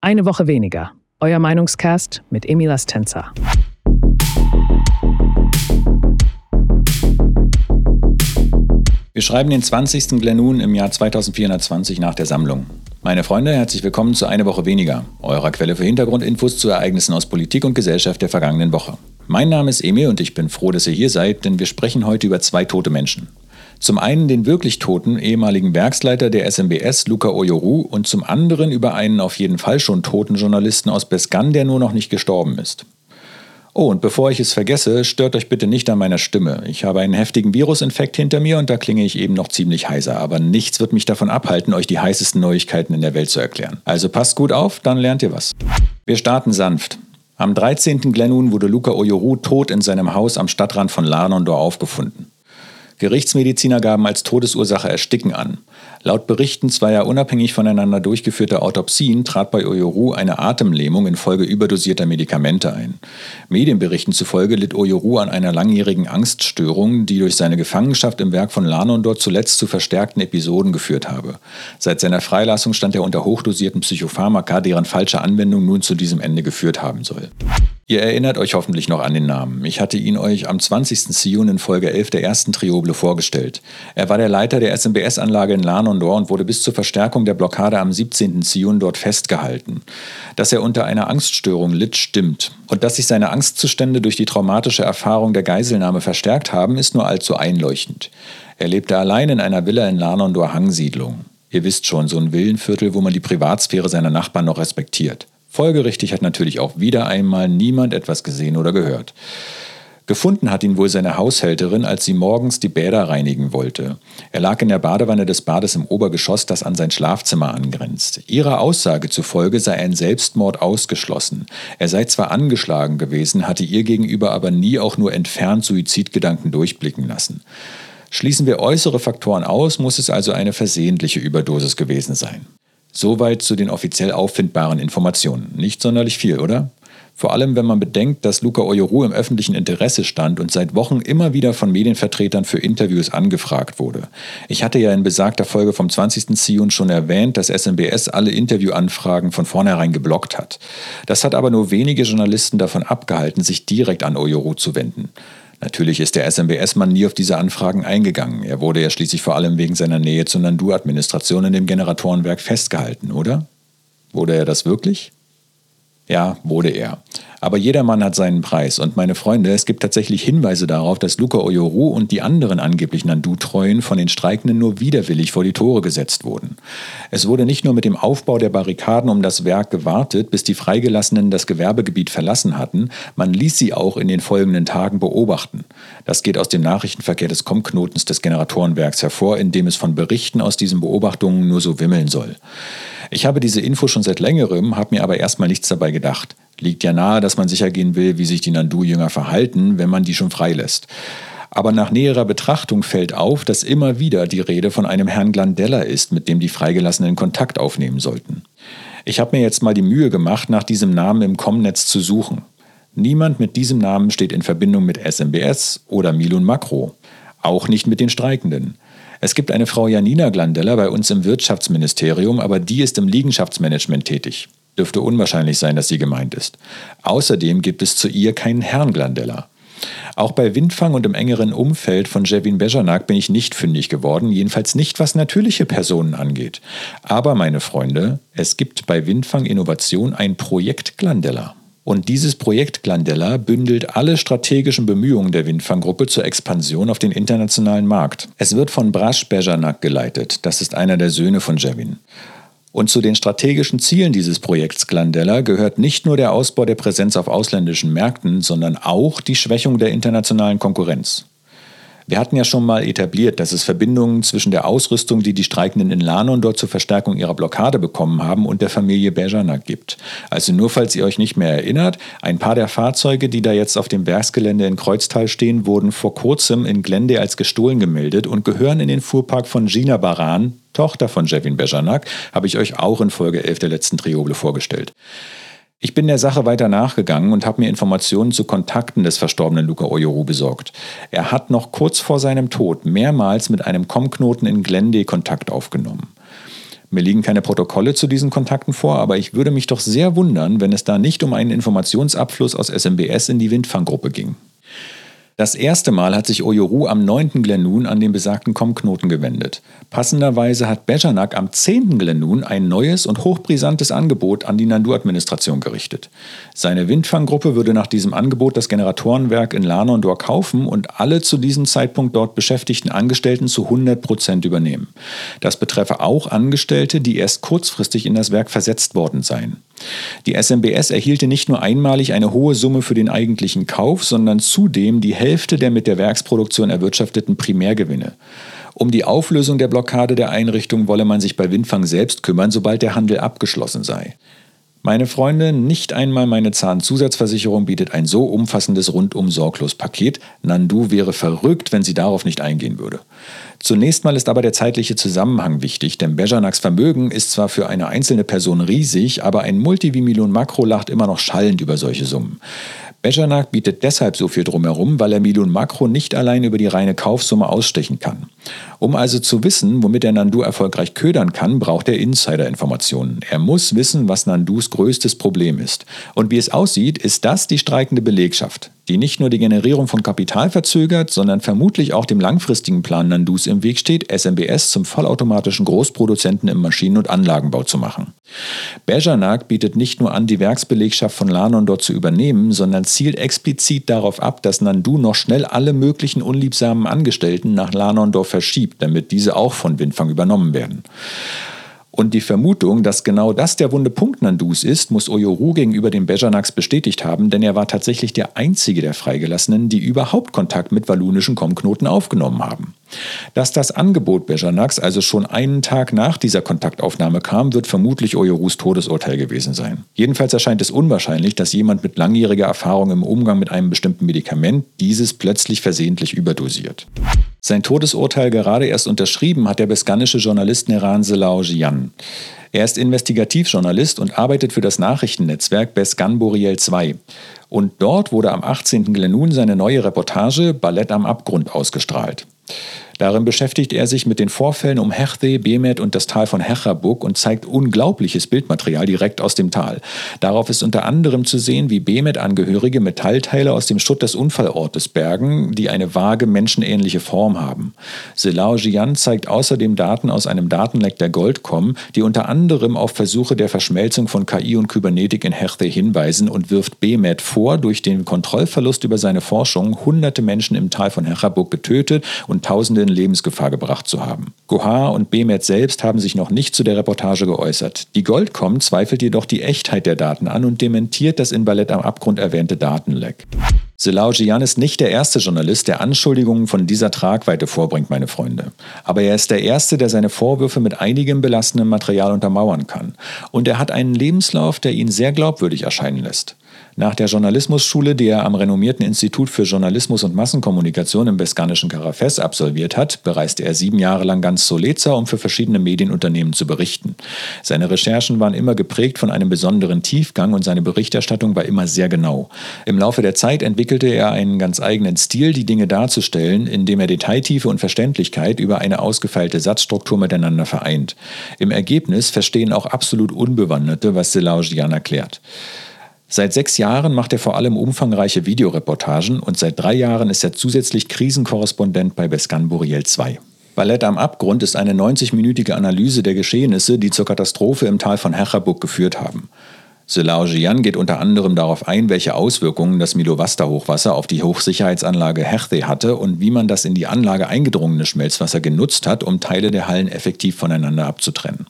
Eine Woche weniger. Euer Meinungscast mit Emil Astenza. Wir schreiben den 20. Glenun im Jahr 2420 nach der Sammlung. Meine Freunde, herzlich willkommen zu Eine Woche weniger, eurer Quelle für Hintergrundinfos zu Ereignissen aus Politik und Gesellschaft der vergangenen Woche. Mein Name ist Emil und ich bin froh, dass ihr hier seid, denn wir sprechen heute über zwei tote Menschen. Zum einen den wirklich toten ehemaligen Werksleiter der SMBS, Luca Oyoru, und zum anderen über einen auf jeden Fall schon toten Journalisten aus Besgan, der nur noch nicht gestorben ist. Oh, und bevor ich es vergesse, stört euch bitte nicht an meiner Stimme. Ich habe einen heftigen Virusinfekt hinter mir und da klinge ich eben noch ziemlich heiser. Aber nichts wird mich davon abhalten, euch die heißesten Neuigkeiten in der Welt zu erklären. Also passt gut auf, dann lernt ihr was. Wir starten sanft. Am 13. Glenun wurde Luca Oyoru tot in seinem Haus am Stadtrand von Larnondor aufgefunden. Gerichtsmediziner gaben als Todesursache Ersticken an. Laut Berichten zweier unabhängig voneinander durchgeführter Autopsien trat bei Oyoru eine Atemlähmung infolge überdosierter Medikamente ein. Medienberichten zufolge litt Oyoru an einer langjährigen Angststörung, die durch seine Gefangenschaft im Werk von Larnondor zuletzt zu verstärkten Episoden geführt habe. Seit seiner Freilassung stand er unter hochdosierten Psychopharmaka, deren falsche Anwendung nun zu diesem Ende geführt haben soll. Ihr erinnert euch hoffentlich noch an den Namen. Ich hatte ihn euch am 20. Zion in Folge 11 der ersten Trioble vorgestellt. Er war der Leiter der SMBS-Anlage in Larnondor und wurde bis zur Verstärkung der Blockade am 17. Zion dort festgehalten. Dass er unter einer Angststörung litt, stimmt. Und dass sich seine Angstzustände durch die traumatische Erfahrung der Geiselnahme verstärkt haben, ist nur allzu einleuchtend. Er lebte allein in einer Villa in Larnondor Hangsiedlung. Ihr wisst schon, so ein Villenviertel, wo man die Privatsphäre seiner Nachbarn noch respektiert. Folgerichtig hat natürlich auch wieder einmal niemand etwas gesehen oder gehört. Gefunden hat ihn wohl seine Haushälterin, als sie morgens die Bäder reinigen wollte. Er lag in der Badewanne des Bades im Obergeschoss, das an sein Schlafzimmer angrenzt. Ihrer Aussage zufolge sei ein Selbstmord ausgeschlossen. Er sei zwar angeschlagen gewesen, hatte ihr gegenüber aber nie auch nur entfernt Suizidgedanken durchblicken lassen. Schließen wir äußere Faktoren aus, muss es also eine versehentliche Überdosis gewesen sein. Soweit zu den offiziell auffindbaren Informationen. Nicht sonderlich viel, oder? Vor allem, wenn man bedenkt, dass Luca Oyoru im öffentlichen Interesse stand und seit Wochen immer wieder von Medienvertretern für Interviews angefragt wurde. Ich hatte ja in besagter Folge vom 20. Zion schon erwähnt, dass SMBS alle Interviewanfragen von vornherein geblockt hat. Das hat aber nur wenige Journalisten davon abgehalten, sich direkt an Oyoru zu wenden. Natürlich ist der SMBS-Mann nie auf diese Anfragen eingegangen. Er wurde ja schließlich vor allem wegen seiner Nähe zur Nandu-Administration in dem Generatorenwerk festgehalten, oder? Wurde er das wirklich? Ja, wurde er. Aber jeder Mann hat seinen Preis. Und meine Freunde, es gibt tatsächlich Hinweise darauf, dass Luca Oyoru und die anderen angeblich Nandu-Treuen von den Streikenden nur widerwillig vor die Tore gesetzt wurden. Es wurde nicht nur mit dem Aufbau der Barrikaden um das Werk gewartet, bis die Freigelassenen das Gewerbegebiet verlassen hatten, man ließ sie auch in den folgenden Tagen beobachten. Das geht aus dem Nachrichtenverkehr des Com-Knotens des Generatorenwerks hervor, in dem es von Berichten aus diesen Beobachtungen nur so wimmeln soll. Ich habe diese Info schon seit längerem, habe mir aber erstmal nichts dabei gedacht. Liegt ja nahe, dass man sicher gehen will, wie sich die Nandu-Jünger verhalten, wenn man die schon freilässt. Aber nach näherer Betrachtung fällt auf, dass immer wieder die Rede von einem Herrn Glandella ist, mit dem die Freigelassenen Kontakt aufnehmen sollten. Ich habe mir jetzt mal die Mühe gemacht, nach diesem Namen im Com-Netz zu suchen. Niemand mit diesem Namen steht in Verbindung mit SMBS oder Milun Makro. Auch nicht mit den Streikenden. Es gibt eine Frau Janina Glandella bei uns im Wirtschaftsministerium, aber die ist im Liegenschaftsmanagement tätig. Dürfte unwahrscheinlich sein, dass sie gemeint ist. Außerdem gibt es zu ihr keinen Herrn Glandella. Auch bei Windfang und im engeren Umfeld von Jevin Bejanak bin ich nicht fündig geworden, jedenfalls nicht, was natürliche Personen angeht. Aber, meine Freunde, es gibt bei Windfang Innovation ein Projekt Glandella. Und dieses Projekt Glandella bündelt alle strategischen Bemühungen der Windfang-Gruppe zur Expansion auf den internationalen Markt. Es wird von Brash Bejanak geleitet, das ist einer der Söhne von Jevin. Und zu den strategischen Zielen dieses Projekts Glandella gehört nicht nur der Ausbau der Präsenz auf ausländischen Märkten, sondern auch die Schwächung der internationalen Konkurrenz. Wir hatten ja schon mal etabliert, dass es Verbindungen zwischen der Ausrüstung, die die Streikenden in Larnondor zur Verstärkung ihrer Blockade bekommen haben, und der Familie Bejanak gibt. Also nur falls ihr euch nicht mehr erinnert, ein paar der Fahrzeuge, die da jetzt auf dem Werksgelände in Kreuztal stehen, wurden vor kurzem in Glende als gestohlen gemeldet und gehören in den Fuhrpark von Gina Baran, Tochter von Jevin Bejanak, habe ich euch auch in Folge 11 der letzten Trioble vorgestellt. Ich bin der Sache weiter nachgegangen und habe mir Informationen zu Kontakten des verstorbenen Luca Oyoru besorgt. Er hat noch kurz vor seinem Tod mehrmals mit einem Com-Knoten in Glende Kontakt aufgenommen. Mir liegen keine Protokolle zu diesen Kontakten vor, aber ich würde mich doch sehr wundern, wenn es da nicht um einen Informationsabfluss aus SMBS in die Windfanggruppe ging. Das erste Mal hat sich Oyoru am 9. Glenun an den besagten COM-Knoten gewendet. Passenderweise hat Bejanak am 10. Glenun ein neues und hochbrisantes Angebot an die Nandu-Administration gerichtet. Seine Windfanggruppe würde nach diesem Angebot das Generatorenwerk in Lanondor kaufen und alle zu diesem Zeitpunkt dort beschäftigten Angestellten zu 100% übernehmen. Das betreffe auch Angestellte, die erst kurzfristig in das Werk versetzt worden seien. Die SMBS erhielte nicht nur einmalig eine hohe Summe für den eigentlichen Kauf, sondern zudem die Hälfte der mit der Werksproduktion erwirtschafteten Primärgewinne. Um die Auflösung der Blockade der Einrichtung wolle man sich bei Windfang selbst kümmern, sobald der Handel abgeschlossen sei. Meine Freunde, nicht einmal meine Zahnzusatzversicherung bietet ein so umfassendes Rundum-Sorglos-Paket. Nandu wäre verrückt, wenn sie darauf nicht eingehen würde. Zunächst mal ist aber der zeitliche Zusammenhang wichtig, denn Bejanaks Vermögen ist zwar für eine einzelne Person riesig, aber ein Multi wie Milun Makro lacht immer noch schallend über solche Summen. Bejanak bietet deshalb so viel drumherum, weil er Milun Makro nicht allein über die reine Kaufsumme ausstechen kann. Um also zu wissen, womit er Nandu erfolgreich ködern kann, braucht er Insider-Informationen. Er muss wissen, was Nandus größtes Problem ist. Und wie es aussieht, ist das die streikende Belegschaft, die nicht nur die Generierung von Kapital verzögert, sondern vermutlich auch dem langfristigen Plan Nandus im Weg steht, SMBS zum vollautomatischen Großproduzenten im Maschinen- und Anlagenbau zu machen. Bejanak bietet nicht nur an, die Werksbelegschaft von Lanondor zu übernehmen, sondern zielt explizit darauf ab, dass Nandu noch schnell alle möglichen unliebsamen Angestellten nach Lanondor verschiebt, damit diese auch von Windfang übernommen werden. Und die Vermutung, dass genau das der wunde Punkt Nandus ist, muss Oyoru gegenüber den Bejanaks bestätigt haben, denn er war tatsächlich der einzige der Freigelassenen, die überhaupt Kontakt mit walunischen COM-Knoten aufgenommen haben. Dass das Angebot Bejanaks also schon einen Tag nach dieser Kontaktaufnahme kam, wird vermutlich Oyorus Todesurteil gewesen sein. Jedenfalls erscheint es unwahrscheinlich, dass jemand mit langjähriger Erfahrung im Umgang mit einem bestimmten Medikament dieses plötzlich versehentlich überdosiert. Sein Todesurteil gerade erst unterschrieben hat der beskanische Journalist Neran Selaojian. Er ist Investigativjournalist und arbeitet für das Nachrichtennetzwerk Beskan Boreal 2. Und dort wurde am 18. Glenun seine neue Reportage Ballett am Abgrund ausgestrahlt. Darin beschäftigt er sich mit den Vorfällen um Hechdhe, Bemet und das Tal von Hechabuk und zeigt unglaubliches Bildmaterial direkt aus dem Tal. Darauf ist unter anderem zu sehen, wie Bemet-Angehörige Metallteile aus dem Schutt des Unfallortes bergen, die eine vage menschenähnliche Form haben. Selaojian zeigt außerdem Daten aus einem Datenleck der Goldcom, die unter anderem auf Versuche der Verschmelzung von KI und Kybernetik in Hechdhe hinweisen und wirft Bemet vor, durch den Kontrollverlust über seine Forschung hunderte Menschen im Tal von Hechabuk getötet und Tausende in Lebensgefahr gebracht zu haben. Gohar und Bemet selbst haben sich noch nicht zu der Reportage geäußert. Die Goldcom zweifelt jedoch die Echtheit der Daten an und dementiert das in Ballett am Abgrund erwähnte Datenleck. Selaojian ist nicht der erste Journalist, der Anschuldigungen von dieser Tragweite vorbringt, meine Freunde. Aber er ist der Erste, der seine Vorwürfe mit einigem belastendem Material untermauern kann. Und er hat einen Lebenslauf, der ihn sehr glaubwürdig erscheinen lässt. Nach der Journalismusschule, die er am renommierten Institut für Journalismus und Massenkommunikation im beskanischen Carafes absolviert hat, bereiste er 7 Jahre lang ganz Soleza, um für verschiedene Medienunternehmen zu berichten. Seine Recherchen waren immer geprägt von einem besonderen Tiefgang und seine Berichterstattung war immer sehr genau. Im Laufe der Zeit entwickelte er einen ganz eigenen Stil, die Dinge darzustellen, indem er Detailtiefe und Verständlichkeit über eine ausgefeilte Satzstruktur miteinander vereint. Im Ergebnis verstehen auch absolut Unbewanderte, was Selaojian erklärt. Seit 6 Jahren macht er vor allem umfangreiche Videoreportagen und seit 3 Jahren ist er zusätzlich Krisenkorrespondent bei Beskan Boreal 2. Ballett am Abgrund ist eine 90-minütige Analyse der Geschehnisse, die zur Katastrophe im Tal von Hechabuk geführt haben. Selaojian geht unter anderem darauf ein, welche Auswirkungen das Milovasta-Hochwasser auf die Hochsicherheitsanlage Hechdhe hatte und wie man das in die Anlage eingedrungene Schmelzwasser genutzt hat, um Teile der Hallen effektiv voneinander abzutrennen.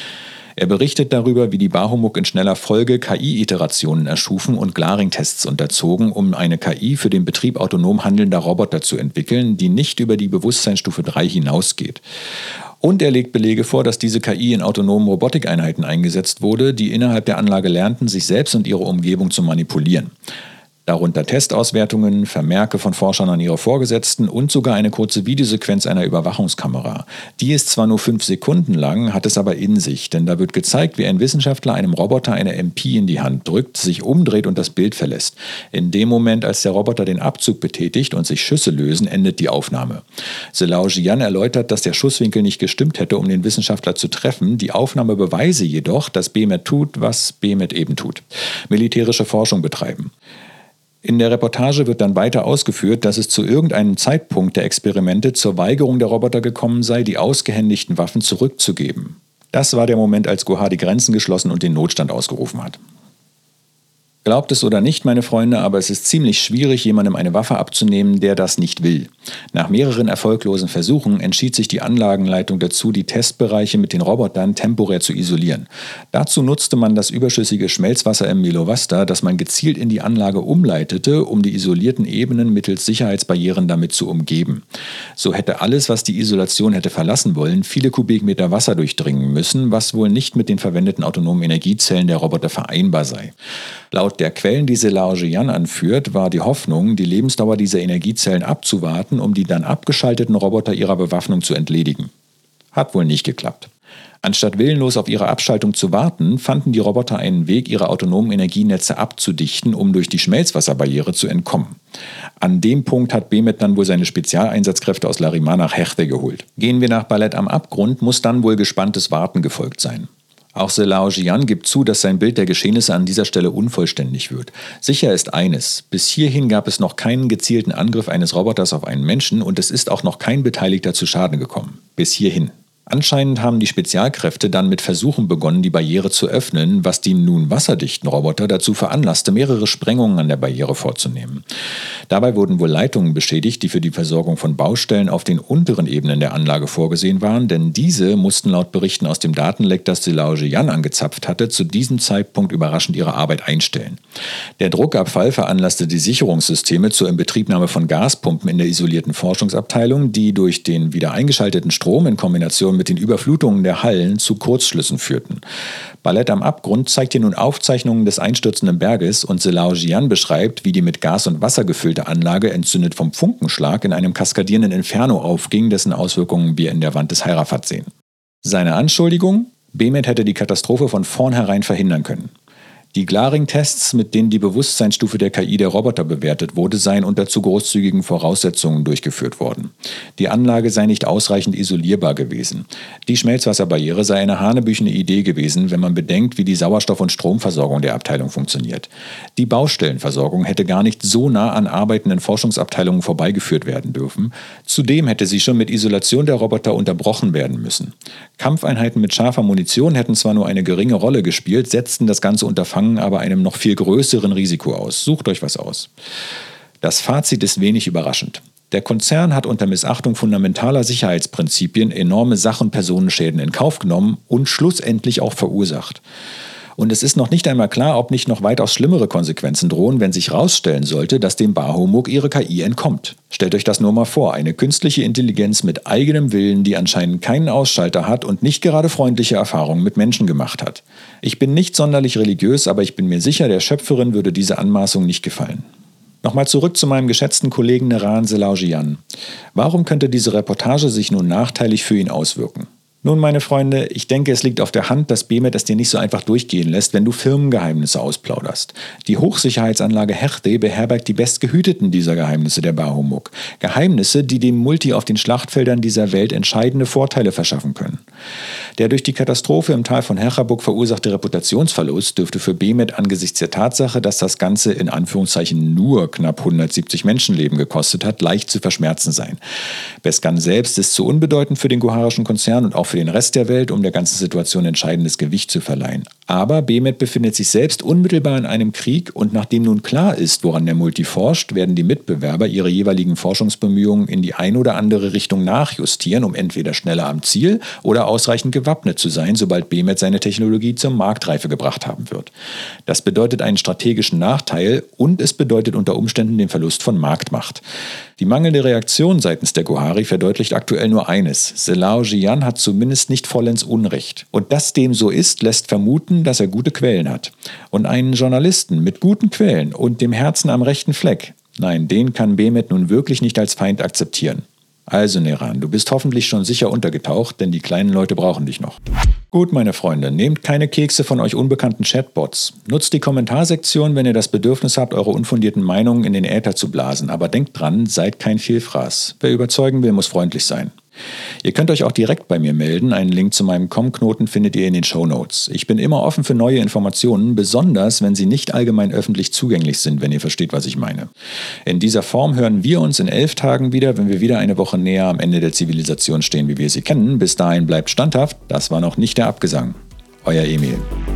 Er berichtet darüber, wie die Bahumuk in schneller Folge KI-Iterationen erschufen und Glaring-Tests unterzogen, um eine KI für den Betrieb autonom handelnder Roboter zu entwickeln, die nicht über die Bewusstseinsstufe 3 hinausgeht. Und er legt Belege vor, dass diese KI in autonomen Robotikeinheiten eingesetzt wurde, die innerhalb der Anlage lernten, sich selbst und ihre Umgebung zu manipulieren. Darunter Testauswertungen, Vermerke von Forschern an ihre Vorgesetzten und sogar eine kurze Videosequenz einer Überwachungskamera. Die ist zwar nur 5 Sekunden lang, hat es aber in sich, denn da wird gezeigt, wie ein Wissenschaftler einem Roboter eine MP in die Hand drückt, sich umdreht und das Bild verlässt. In dem Moment, als der Roboter den Abzug betätigt und sich Schüsse lösen, endet die Aufnahme. Zhelao Jian erläutert, dass der Schusswinkel nicht gestimmt hätte, um den Wissenschaftler zu treffen. Die Aufnahme beweise jedoch, dass BMET tut, was BMET eben tut: militärische Forschung betreiben. In der Reportage wird dann weiter ausgeführt, dass es zu irgendeinem Zeitpunkt der Experimente zur Weigerung der Roboter gekommen sei, die ausgehändigten Waffen zurückzugeben. Das war der Moment, als Gohar die Grenzen geschlossen und den Notstand ausgerufen hat. Glaubt es oder nicht, meine Freunde, aber es ist ziemlich schwierig, jemandem eine Waffe abzunehmen, der das nicht will. Nach mehreren erfolglosen Versuchen entschied sich die Anlagenleitung dazu, die Testbereiche mit den Robotern temporär zu isolieren. Dazu nutzte man das überschüssige Schmelzwasser im Milovasta, das man gezielt in die Anlage umleitete, um die isolierten Ebenen mittels Sicherheitsbarrieren damit zu umgeben. So hätte alles, was die Isolation hätte verlassen wollen, viele Kubikmeter Wasser durchdringen müssen, was wohl nicht mit den verwendeten autonomen Energiezellen der Roboter vereinbar sei. Laut der Quellen, die Zhelao Jian anführt, war die Hoffnung, die Lebensdauer dieser Energiezellen abzuwarten, um die dann abgeschalteten Roboter ihrer Bewaffnung zu entledigen. Hat wohl nicht geklappt. Anstatt willenlos auf ihre Abschaltung zu warten, fanden die Roboter einen Weg, ihre autonomen Energienetze abzudichten, um durch die Schmelzwasserbarriere zu entkommen. An dem Punkt hat BMET dann wohl seine Spezialeinsatzkräfte aus Larimar nach Herte geholt. Gehen wir nach Ballett am Abgrund, muss dann wohl gespanntes Warten gefolgt sein. Auch Zhelao Jian gibt zu, dass sein Bild der Geschehnisse an dieser Stelle unvollständig wird. Sicher ist eines: Bis hierhin gab es noch keinen gezielten Angriff eines Roboters auf einen Menschen und es ist auch noch kein Beteiligter zu Schaden gekommen. Bis hierhin. Anscheinend haben die Spezialkräfte dann mit Versuchen begonnen, die Barriere zu öffnen, was die nun wasserdichten Roboter dazu veranlasste, mehrere Sprengungen an der Barriere vorzunehmen. Dabei wurden wohl Leitungen beschädigt, die für die Versorgung von Baustellen auf den unteren Ebenen der Anlage vorgesehen waren, denn diese mussten laut Berichten aus dem Datenleck, das Zhelao Jian angezapft hatte, zu diesem Zeitpunkt überraschend ihre Arbeit einstellen. Der Druckabfall veranlasste die Sicherungssysteme zur Inbetriebnahme von Gaspumpen in der isolierten Forschungsabteilung, die durch den wieder eingeschalteten Strom in Kombination mit den Überflutungen der Hallen zu Kurzschlüssen führten. Ballett am Abgrund zeigt hier nun Aufzeichnungen des einstürzenden Berges und Zhelao Jian beschreibt, wie die mit Gas und Wasser gefüllte Anlage entzündet vom Funkenschlag in einem kaskadierenden Inferno aufging, dessen Auswirkungen wir in der Wand des Heirafat sehen. Seine Anschuldigung? BMET hätte die Katastrophe von vornherein verhindern können. Die Glaring-Tests, mit denen die Bewusstseinsstufe der KI der Roboter bewertet wurde, seien unter zu großzügigen Voraussetzungen durchgeführt worden. Die Anlage sei nicht ausreichend isolierbar gewesen. Die Schmelzwasserbarriere sei eine hanebüchene Idee gewesen, wenn man bedenkt, wie die Sauerstoff- und Stromversorgung der Abteilung funktioniert. Die Baustellenversorgung hätte gar nicht so nah an arbeitenden Forschungsabteilungen vorbeigeführt werden dürfen. Zudem hätte sie schon mit Isolation der Roboter unterbrochen werden müssen. Kampfeinheiten mit scharfer Munition hätten zwar nur eine geringe Rolle gespielt, setzten das ganze Unterfangen aber einem noch viel größeren Risiko aus. Sucht euch was aus. Das Fazit ist wenig überraschend. Der Konzern hat unter Missachtung fundamentaler Sicherheitsprinzipien enorme Sach- und Personenschäden in Kauf genommen und schlussendlich auch verursacht. Und es ist noch nicht einmal klar, ob nicht noch weitaus schlimmere Konsequenzen drohen, wenn sich herausstellen sollte, dass dem Bahomuk ihre KI entkommt. Stellt euch das nur mal vor, eine künstliche Intelligenz mit eigenem Willen, die anscheinend keinen Ausschalter hat und nicht gerade freundliche Erfahrungen mit Menschen gemacht hat. Ich bin nicht sonderlich religiös, aber ich bin mir sicher, der Schöpferin würde diese Anmaßung nicht gefallen. Nochmal zurück zu meinem geschätzten Kollegen Neran Zhelao Jian. Warum könnte diese Reportage sich nun nachteilig für ihn auswirken? Nun, meine Freunde, ich denke, es liegt auf der Hand, dass BMET es dir nicht so einfach durchgehen lässt, wenn du Firmengeheimnisse ausplauderst. Die Hochsicherheitsanlage Herte beherbergt die bestgehüteten dieser Geheimnisse der Bahomuk. Geheimnisse, die dem Multi auf den Schlachtfeldern dieser Welt entscheidende Vorteile verschaffen können. Der durch die Katastrophe im Tal von Herchabuk verursachte Reputationsverlust dürfte für BMET angesichts der Tatsache, dass das Ganze in Anführungszeichen nur knapp 170 Menschenleben gekostet hat, leicht zu verschmerzen sein. Beskan selbst ist zu unbedeutend für den goharischen Konzern und auch für den Rest der Welt, um der ganzen Situation entscheidendes Gewicht zu verleihen. Aber BMET befindet sich selbst unmittelbar in einem Krieg und nachdem nun klar ist, woran der Multi forscht, werden die Mitbewerber ihre jeweiligen Forschungsbemühungen in die eine oder andere Richtung nachjustieren, um entweder schneller am Ziel oder ausreichend gewappnet zu sein, sobald BMET seine Technologie zur Marktreife gebracht haben wird. Das bedeutet einen strategischen Nachteil und es bedeutet unter Umständen den Verlust von Marktmacht. Die mangelnde Reaktion seitens der Gohari verdeutlicht aktuell nur eines: Zhelao Jian hat zu zumindest nicht vollends Unrecht. Und dass dem so ist, lässt vermuten, dass er gute Quellen hat. Und einen Journalisten mit guten Quellen und dem Herzen am rechten Fleck, nein, den kann Mehmet nun wirklich nicht als Feind akzeptieren. Also Neran, du bist hoffentlich schon sicher untergetaucht, denn die kleinen Leute brauchen dich noch. Gut, meine Freunde, nehmt keine Kekse von euch unbekannten Chatbots. Nutzt die Kommentarsektion, wenn ihr das Bedürfnis habt, eure unfundierten Meinungen in den Äther zu blasen. Aber denkt dran, seid kein Vielfraß. Wer überzeugen will, muss freundlich sein. Ihr könnt euch auch direkt bei mir melden. Einen Link zu meinem Com-Knoten findet ihr in den Shownotes. Ich bin immer offen für neue Informationen, besonders wenn sie nicht allgemein öffentlich zugänglich sind, wenn ihr versteht, was ich meine. In dieser Form hören wir uns in 11 Tagen wieder, wenn wir wieder eine Woche näher am Ende der Zivilisation stehen, wie wir sie kennen. Bis dahin bleibt standhaft. Das war noch nicht der Abgesang. Euer Emil.